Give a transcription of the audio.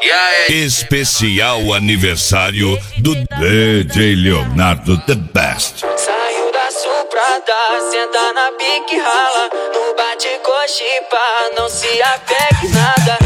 Especial aniversário do DJ Leonardo The Best. Saiu da suprada, senta na pique rala, no bate coxipa, não se apegue nada.